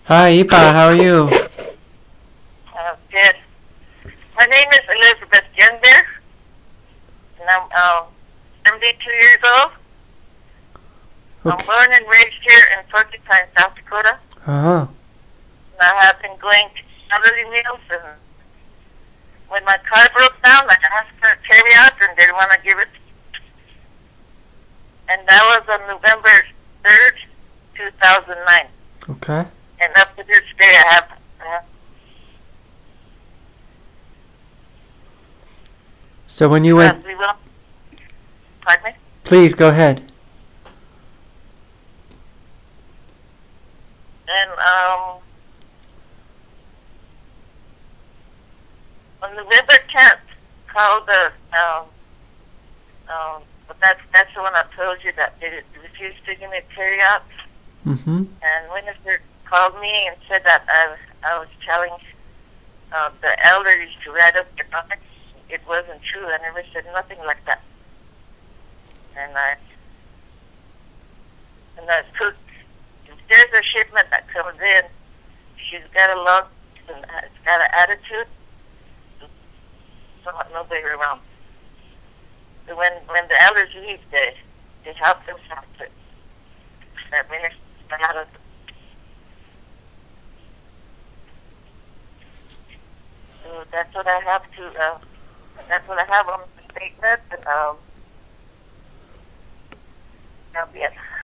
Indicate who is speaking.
Speaker 1: Hi, Ipa. How are you?
Speaker 2: Good. My name is Elizabeth Gender, and I'm 72 years old. I'm
Speaker 1: Okay.
Speaker 2: born and raised here in Porcupine, South Dakota.
Speaker 1: Uh-huh.
Speaker 2: And I have been going to elderly meals, and when my car broke down, I asked for a carry-out, and they didn't want to give it. And that was on November 3rd, 2009.
Speaker 1: Okay.
Speaker 2: And up to this day, I have...
Speaker 1: So when you went...
Speaker 2: we will... Pardon me?
Speaker 1: Please, go ahead.
Speaker 2: And on November 10th, called the... but that's the one I told you that they refused to give me a carry-out.
Speaker 1: Mm-hmm.
Speaker 2: And Winifred called me and said that I was telling the elders to write up their comments. It wasn't true. I never said nothing like that. And I took, if there's a shipment that comes in, she's got a lot, and it's got an attitude, so nobody around. So when the elders leave, they help themselves to that minister out of. So that's what I have to. That's what I have on the statement, and that'll be it.